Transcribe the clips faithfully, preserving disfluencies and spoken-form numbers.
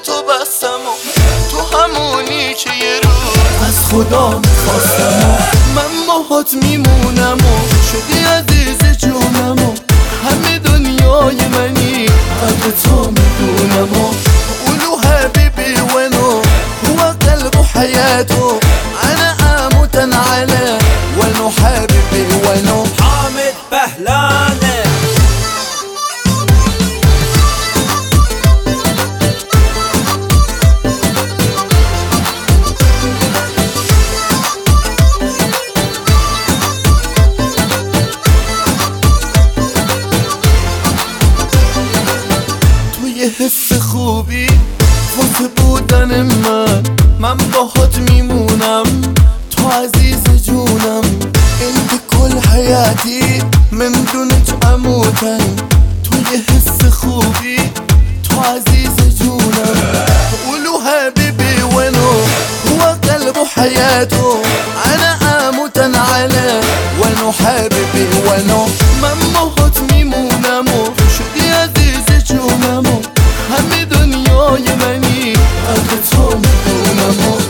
تو بستم و تو همونی که یه روز از خدا میخواستم و من باهات میمونم و شدی عزیز جونم و همه دنیای منی قدر تو میدونم و قولوا حبيبي وينو هو قلب حياته انا اموت عليه وينو حبيبي وينو حامد بهلانه توی حس خوبی واسه بودن من من باهات میمونم تو عزیز جونم انت كل حياتي من دونك اموتن توی حس خوبی تو عزیز جونم قولوا حبيبي وينو هو قلب حياته انا اموت عليه وينو حبيبي وينو من باهات میمونم و شدی عزیز جونم و همه دنیای منی قدر تو میدونم و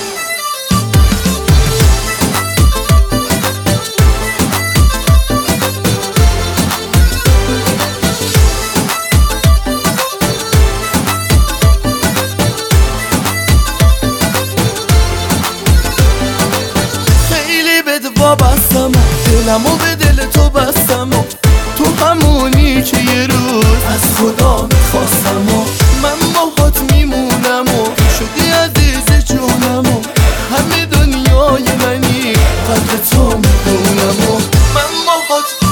خیلی بد وابستم و دلمو به دل تو بستم و تو همونی که یه روز از خدا میخواستم و من باهات میمونم و شدی عزیز جونم و همه دنیای منی قدر تو میدونم و من باهات